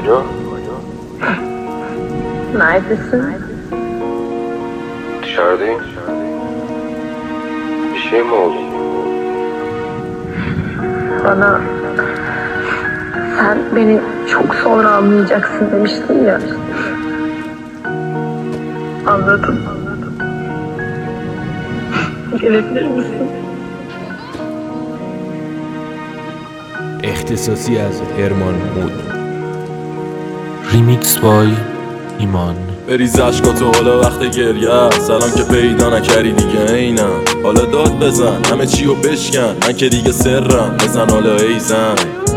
Alo? Neredesin? Dışarıdayım. Bir şey mi oldu? Bana sen beni çok sonra anlayacaksın demiştin ya. Anladım. Gelebilir misin? اختصاصی از هرمان مود. ریمیکس بای ایمان. بریز عشقاتو حالا وقت گریه، سلام که پیدا نکردی دیگه اینم. حالا داد بزن همه چیو بشکن، من که دیگه سرم، بزن حالا ایزن.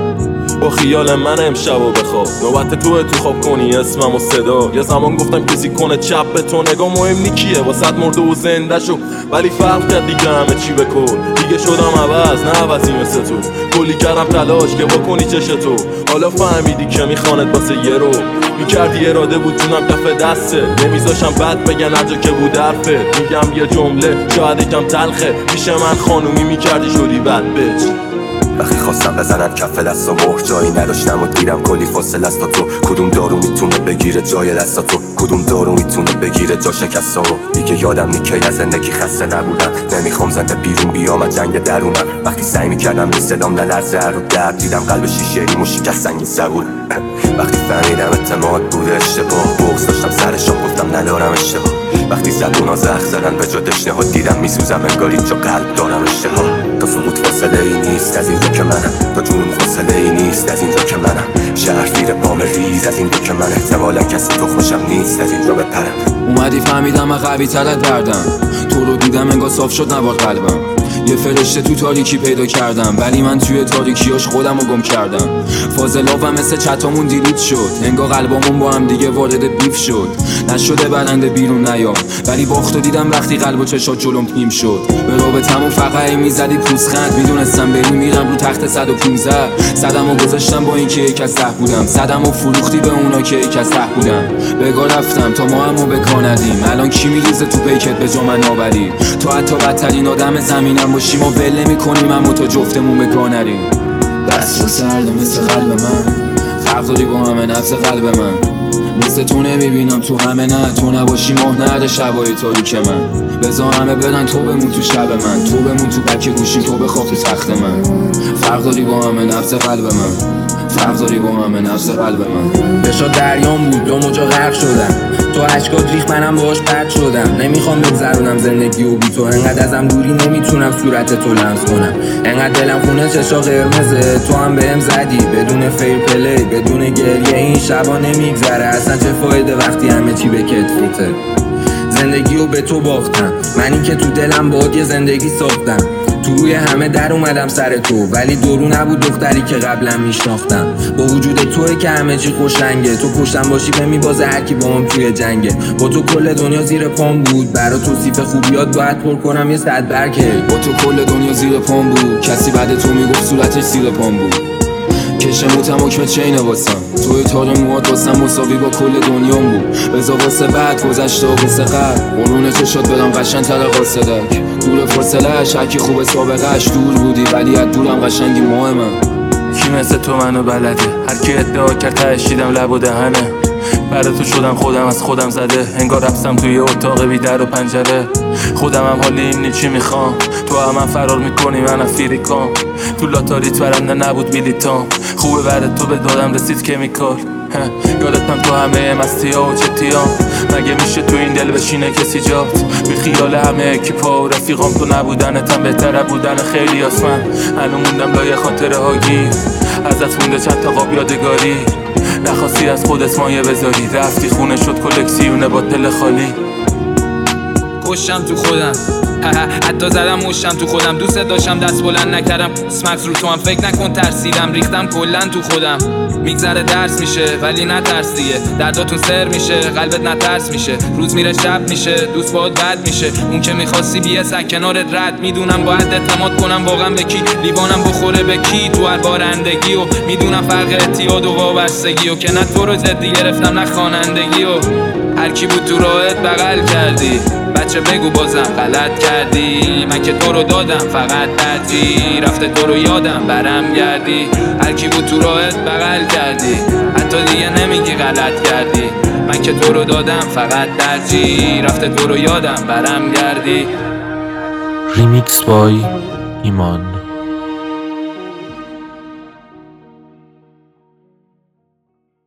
با خیال من امشب و بخواب، نوبت تو خواب کنی اسمم و صدا. یه زمان گفتم کسی کنه چپ به تو نگاه مهم نیکیه واسه مرده و زنده شو، ولی فرق کرد دیگه همه چی بکن. دیگه شدم عوض نه عوضی مثل تو، کلی کردم تلاش که بکنی چشتو. حالا فهمیدی که میخواند واسه یه رو میکردی اراده بود جونم کف دسته، نمیذاشم بد بگن هر جا که بود حرفت. میگم یه جمله شاید یکم تلخه، پیش من خانومی میکردی شدی بد بچ. وقتی خواستم بزنن کف دست و مهر جایی نداشتم و دیرم کلی فاصله است تا تو. کدوم دارو میتونه بگیره جای دستا تو، کدوم دارو میتونه بگیره جا شکستامو. دیگه یادم نیکی از زندگی خسته نبودم، نمیخوام زنده بیرون بیام از جنگ درونم. وقتی سعی میکردم این صدام نلرزه رو درد، دیدم قلب شیشه‌ای مو شکست سنگین زبون. وقتی فهمیدم اعتماد بوده اشتباه، بغض داشتم سرشون گفتم ندارم اشتباه. وقتی زبونا زخ زدن به جا دشنه‌ها، دیدم میسوزم انگاری جا قلب دارم اشتها. تا سقوط فاصله ای نیست از اینجا که منم، تا جنون فاصله ای نیست از اینجا که منم. شهر زیر پام ریز از اینجا که من، احتمالا کسی تو خوشم نیست از اینجا بپرم. اومدی فهمیدم من قوی ترت بردم، تو رو دیدم انگار صاف شد نباد قلبم. یه فرشته تو تاریکی پیدا کردم، ولی من توی تاریکیاش خودم رو گم کردم. فاضلابم مثل چتامون دیلیت شد، انگار قلبامون با هم دیگه وارد بیف شد. نشده برنده بیرون نیام، ولی باختو دیدم وقتی قلب و چشات جلوم پیم شد. به رابطمون فقط میزدی پوزخند، میدونستم بری میرم رو تخت 115. صدم و گذاشتم با این که یک از 10 بودم، صدم و فروختی به اونا که یک از 10 بودم. بگاه رفتم تا ما همو بکا ندیم، الان کی میریزه تو پیکت به جا من آوری. تو حتی بدترین آدم زمینم باشیم و ول نمی‌کنیم، اما تو جفتمون به گاه نریم. دست و سرد مثل قلب من، فرق داری با همه نفس قلب من. مثل تو نمیبینم تو همه، نه تو نباشی ماه نرده شبای تاریک من. بذار همه بدن تو بمون تو شب من، تو بمون تو بک گوشیم، تو بخواب تو تخت من. فرق داری با همه نفس قلب من، فرق داری با همه نفس قلب من. بشا دریام بود دو موجا غرق شدم، تو عشقات ریخ منم باهاش پرد شدم. نمیخوام بگذرونم زندگی و بی تو، انقدر ازم دوری نمیتونم صورت تو لمس کنم. انقدر دلم خونه چشا قرمزه، تو هم بهم زدی بدون فیر پلی بدون گریه. این شبا نمیگذره اصلا، چه فایده وقتی همه چی به کتفته. زندگیو به تو باختم، منی که تو دلم باهات یه زندگی ساختم. تو روی همه در اومدم سر تو، ولی دورو نبود دختری که قبلا میشناختم. با وجود توی که همه چی خوشنگه، تو پشتم باشی به میبازه هرکی با هم توی جنگه. با تو کل دنیا زیر پام بود، برا توصیف خوبیات باید پر کنم یه 100 برکه. با تو کل دنیا زیر پام بود، کسی بعد تو میگفت صورتش زیر پام بود. کشم موتم حکم چینه واسم، توی تار موهات واسم مساوی با کل دنیام بود. بذار واسه بعد گذشته و واسه قبل، قرون چشات بدم قشنگ‌تر قاصدک. دور فاصله‌اش هرکی خوب سابقه‌اش، دور بودی ولی از دورم قشنگی ماه من. کی مثل تو منو بلده، هر کی ادعا کرد تهش دیدم لب و دهنه. برای تو شدم خودم از خودم زده، انگار رفتم توی اتاق بی در و پنجره. خودم هم حالی این چی میخوام، تو هم من فرار میکنی من افریکام. تو لاتاریت برنده نبود بلیتام، خوبه برای تو به دادم رسید کمیکال. یادتم تو همه مستی ها و چتیام، مگه میشه تو این دل بشینه کسی جات؟ بی خیال همه اکیپا و رفیقام، تو نبودنتم بهتره بودن خیلی آسمن. الان موندم لایه خاطره ها گیر، ازت مونده چند تا قاب یادگاری. نخواستی از خودت مایه بذاری، رفتی خونه شد کلکسیونه با دل خالی. کشم تو خودم، حتی زدم مشتم تو خودم. دوست داشتم دست بلند نکردم، اسمکس رو تو هم فکر نکن ترسیدم. ریختم کلن تو خودم، میگذره درس میشه ولی نترس دیگه. درداتون سر میشه قلبت نترس میشه، روز میره شب میشه دوست باهات بد میشه. اون که میخواستی بیه سک کنارت رد، میدونم باید اعتماد کنم واقعا به کی، لیوانم بخوره به کی تو هر بارندگی. و میدونم فرق اعتیاد و وابستگی، و که نه تو رو جدی گرفتم نه خوانندگی. و هر کی بود تو راهت بغل کردی بچه بگو بازم غلط کردی من که تو رو دادم فقط ترجیح رفته تو رو یادم برم گردی هر کی بود تو راهت بغل کردی حتی دیگه نمیگی غلط کردی من که تو رو دادم فقط ترجیح رفته تو رو یادم برم گردی ریمیکس بای ایمان.